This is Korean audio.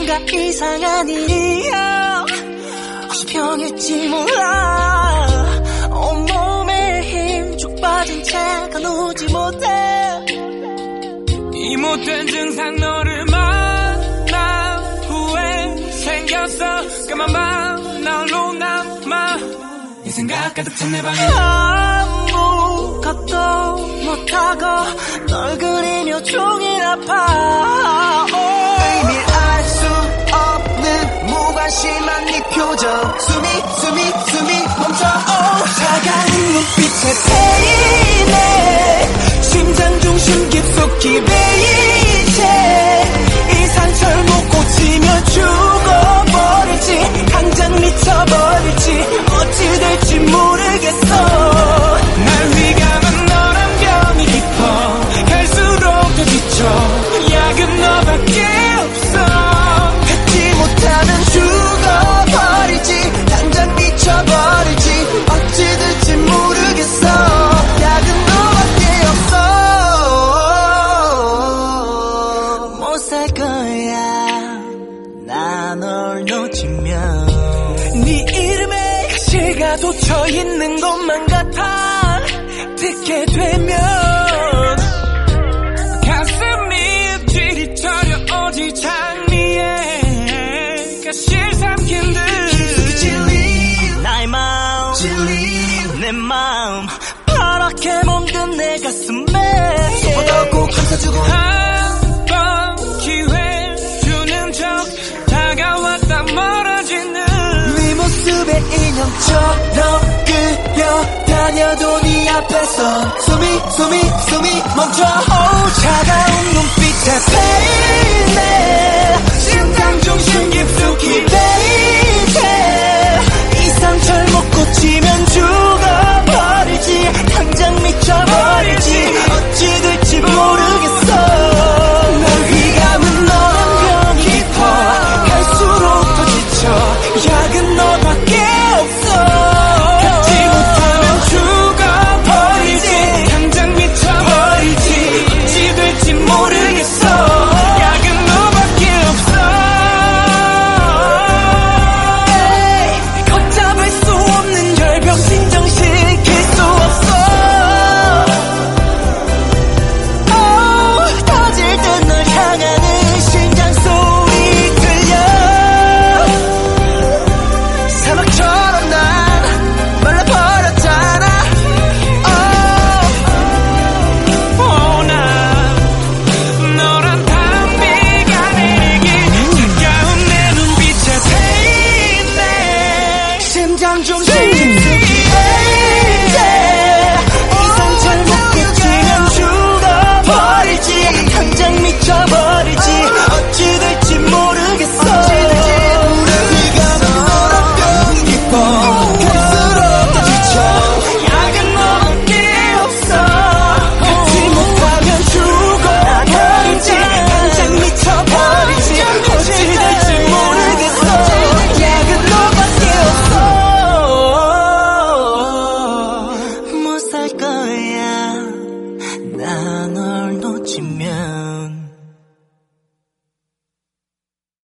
뭔가 이상한 일이야. 혹시 병일지 몰라. 온몸에 힘 쭉 빠진 채 가누지 못해. 이 못된 증상 너를 만난 후에 생겼어. 까만 밤 나홀로 남아 네 생각 가득 찬 내 방에 아무것도 못하고 널 그리며 종일 아파. 의미를 알 수 없는 무관심한 네 표정. 숨이 멈춰. 차가운 눈빛에 패이네. 심장 중심 깊숙이 베인 채 이 상처를 못 고치면 죽어버릴지 당장 미쳐버릴지 어찌 될지 모르겠어. 날 위감은 너란 병이 깊어. 갈수록 더 지쳐. 약은 너밖에 없어. 잊지 못하면 죽어버릴지 당장 미쳐버릴지 어찌 될지 모르겠어. 약은 너밖에 없어. 못 살 거야 나 널 놓치면. 네 이름에 가시가 돋쳐있는 것만 같아. 듣게 되면 가슴이 들이쳐려 오지 장미에 가시 삼킨 듯 나의 마음 내 마음 파랗게 멍든 내 가슴에 손보다 꼭 감싸주고 한 번 기회 주는 척 다가왔다 멀어지는 네 모습에 인형처럼 끌려다녀도 네 앞에서 숨이 멈춰. 차가